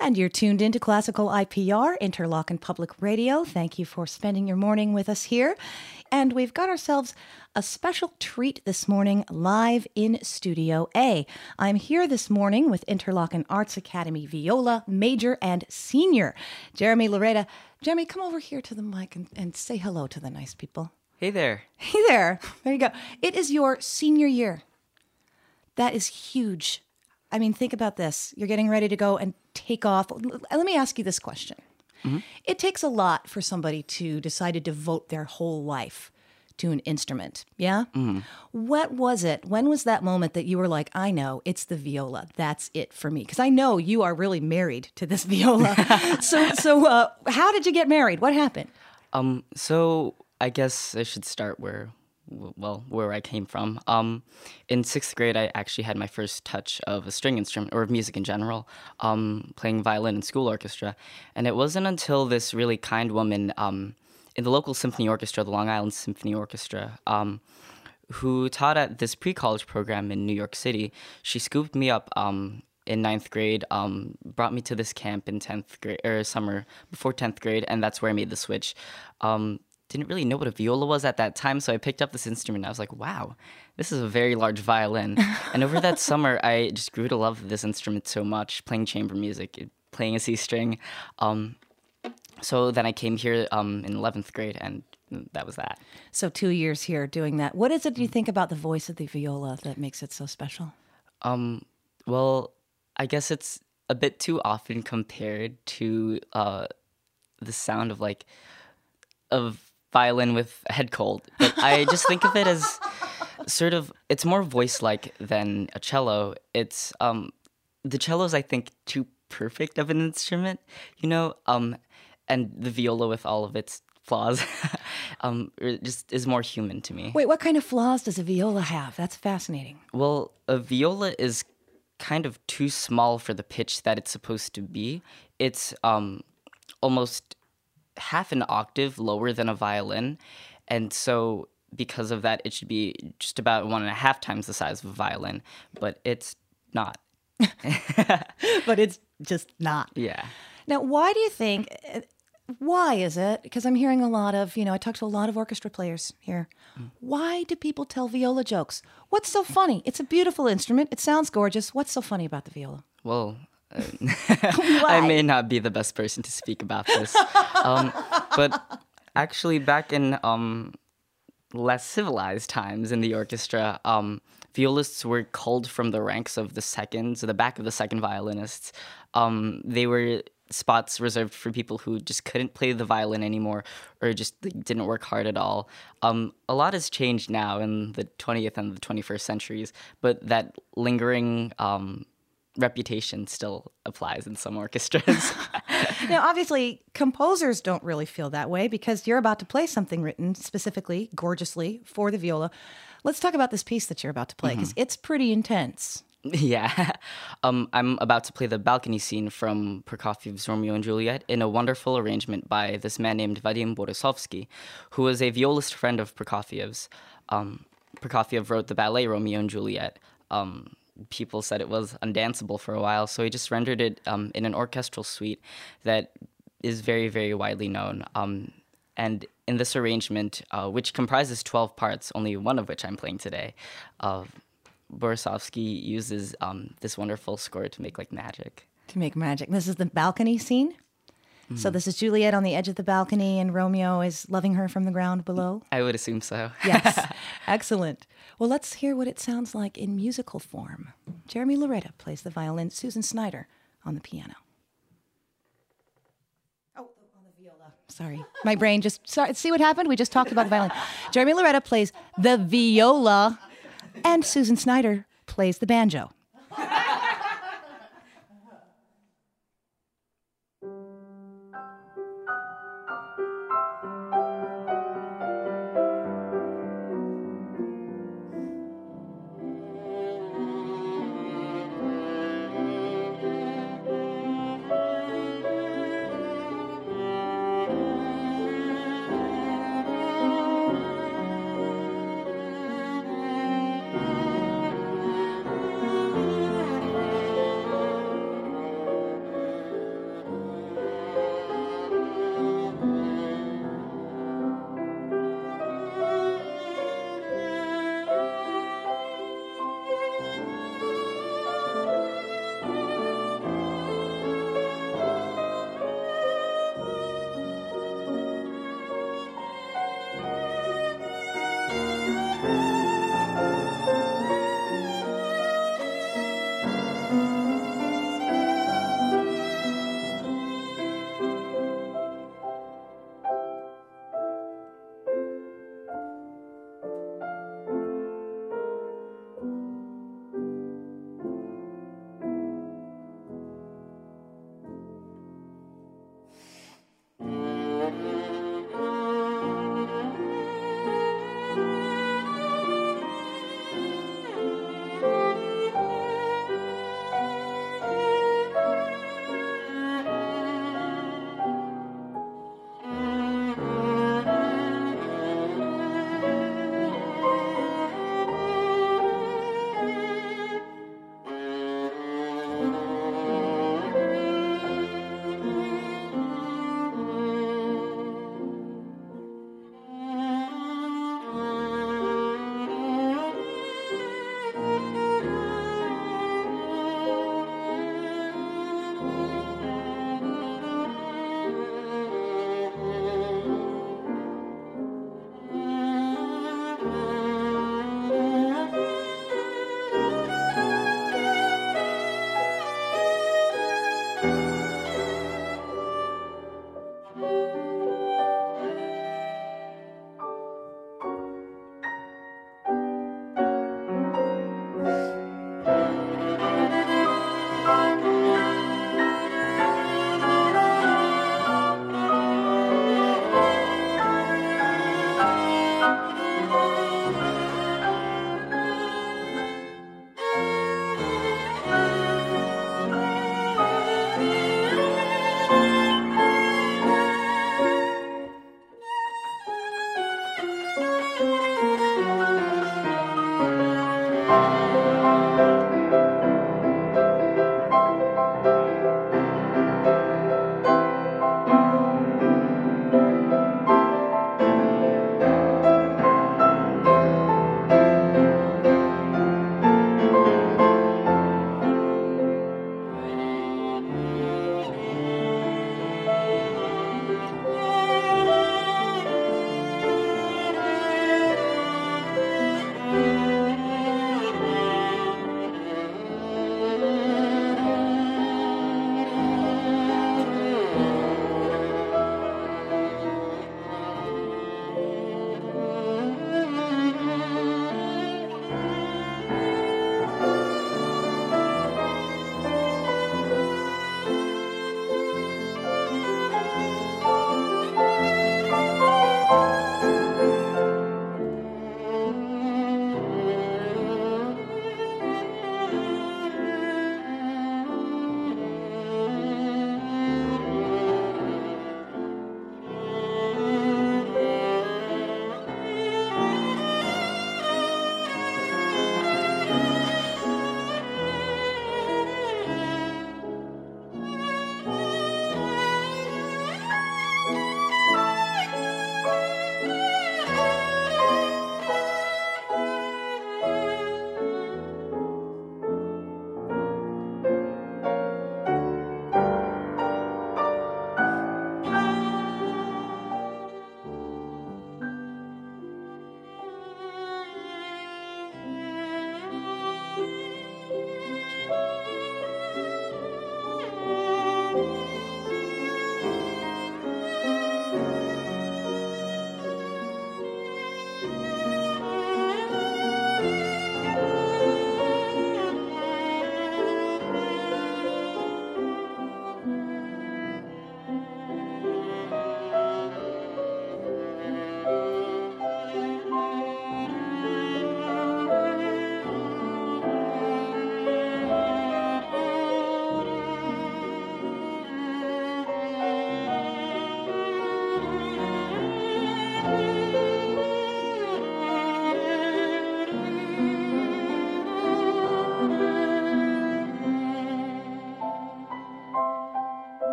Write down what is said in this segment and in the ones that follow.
And you're tuned into Classical IPR, Interlochen Public Radio. Thank you for spending your morning with us here. And we've got ourselves a special treat this morning live in Studio A. I'm here this morning with Interlochen Arts Academy viola major and senior, Jeremy Loretta. Jeremy, come over here to the mic and say hello to the nice people. Hey there. Hey there. There you go. It is your senior year. That is huge. I mean, think about this. You're getting ready to go and take off. Let me ask you this question. Mm-hmm. It takes a lot for somebody to decide to devote their whole life to an instrument, yeah? Mm-hmm. What was it? When was that moment that you were like, I know, it's the viola. That's it for me? Because I know you are really married to this viola. So how did you get married? What happened? So I guess I should start where I came from. In 6th grade, I actually had my first touch of a string instrument, or of music in general, playing violin in school orchestra. And it wasn't until this really kind woman in the local symphony orchestra, the Long Island Symphony Orchestra, who taught at this pre-college program in New York City. She scooped me up in 9th grade, brought me to this camp in 10th grade, or summer before 10th grade, and that's where I made the switch. Didn't really know what a viola was at that time, so I picked up this instrument. I was like, wow, this is a very large violin. And over that summer, I just grew to love this instrument so much, playing chamber music, playing a C string. So then I came here in 11th grade, and that was that. So 2 years here doing that. What is it you think about the voice of the viola that makes it so special? Well, I guess it's a bit too often compared to the sound of violin with a head cold. But I just think of it as sort of, it's more voice-like than a cello. It's, the cello's, I think, too perfect of an instrument, you know? And the viola with all of its flaws just is more human to me. Wait, what kind of flaws does a viola have? That's fascinating. Well, a viola is kind of too small for the pitch that it's supposed to be. It's almost half an octave lower than a violin, and so because of that, it should be just about 1.5 times the size of a violin, but it's not. But it's just not. Yeah. Now, why do you think, why is it, because I'm hearing a lot of, I talk to a lot of orchestra players here. Why do people tell viola jokes? What's so funny? It's a beautiful instrument. It sounds gorgeous. What's so funny about the viola? Well, I may not be the best person to speak about this. But actually, back in less civilized times in the orchestra, violists were culled from the ranks of the seconds, the back of the second violinists. They were spots reserved for people who just couldn't play the violin anymore, or just didn't work hard at all. A lot has changed now in the 20th and the 21st centuries, but that lingering reputation still applies in some orchestras. Now, obviously, composers don't really feel that way because you're about to play something written specifically, gorgeously, for the viola. Let's talk about this piece that you're about to play because it's pretty intense. Yeah. I'm about to play the balcony scene from Prokofiev's Romeo and Juliet in a wonderful arrangement by this man named Vadim Borisovsky, who was a violist friend of Prokofiev's. Prokofiev wrote the ballet Romeo and Juliet. People said it was undanceable for a while, so he just rendered it in an orchestral suite that is very, very widely known. And in this arrangement, which comprises 12 parts, only one of which I'm playing today, Borisovsky uses this wonderful score to make magic. To make magic. This is the balcony scene? So this is Juliet on the edge of the balcony and Romeo is loving her from the ground below? I would assume so. Yes. Excellent. Well, let's hear what it sounds like in musical form. Jeremy Loretta plays the violin, Susan Snyder on the piano. Oh, on the viola. Sorry. My brain just... Sorry. See what happened? We just talked about the violin. Jeremy Loretta plays the viola and Susan Snyder plays the banjo.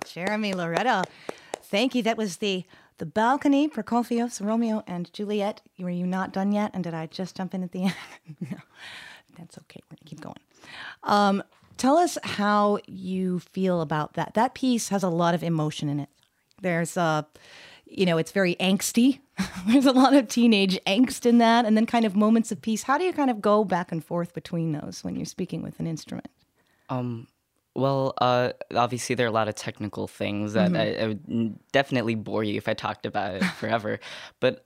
Jeremy Loretta, thank you. That was the balcony, Prokofiev's Romeo and Juliet. Were you not done yet? And did I just jump in at the end? No, that's okay. We're going to keep going. Tell us how you feel about that. That piece has a lot of emotion in it. There's it's very angsty. There's a lot of teenage angst in that, and then kind of moments of peace. How do you kind of go back and forth between those when you're speaking with an instrument? Well, obviously there are a lot of technical things that I would definitely bore you if I talked about it forever. But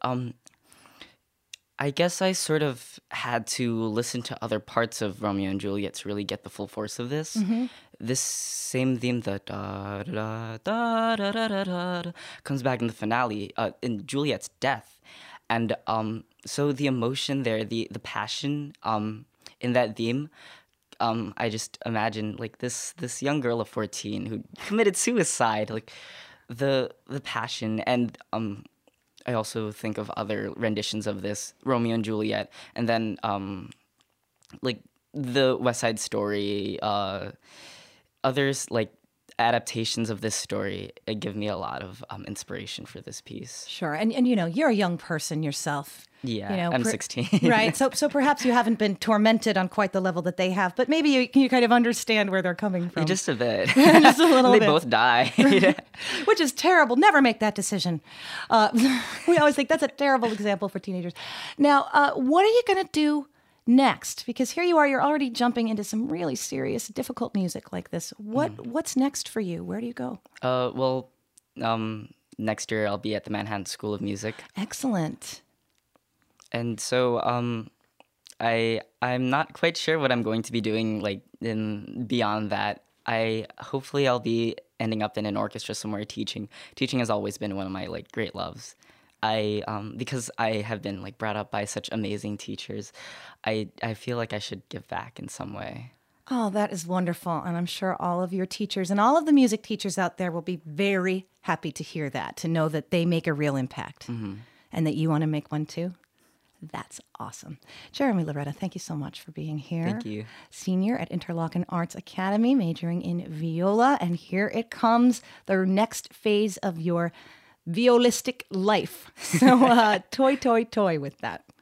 I guess I sort of had to listen to other parts of Romeo and Juliet to really get the full force of this. This same theme, the da da da da da da da, da, comes back in the finale, in Juliet's death. And so the emotion there, the passion in that theme, I just imagine like this young girl of 14 who committed suicide, like the passion. And I also think of other renditions of this, Romeo and Juliet, and then like the West Side Story, others like adaptations of this story give me a lot of inspiration for this piece. Sure, and you're a young person yourself. Yeah, I'm 16. Right, so perhaps you haven't been tormented on quite the level that they have, but maybe you kind of understand where they're coming from. Just a bit. Just a little they bit. They both die. Which is terrible. Never make that decision. We always think that's a terrible example for teenagers. Now, what are you going to do next? Because here you are, you're already jumping into some really serious, difficult music like this. What's next for you? Where do you go? Next year I'll be at the Manhattan School of Music. Excellent. And so I'm not quite sure what I'm going to be doing like beyond that. Hopefully I'll be ending up in an orchestra somewhere teaching. Teaching has always been one of my like great loves. Because I have been like brought up by such amazing teachers, I feel like I should give back in some way. Oh, that is wonderful. And I'm sure all of your teachers and all of the music teachers out there will be very happy to hear that, to know that they make a real impact and that you want to make one too. That's awesome. Jeremy Loretta, thank you so much for being here. Thank you. Senior at Interlochen Arts Academy, majoring in viola. And here it comes, the next phase of your violistic life. So toy with that.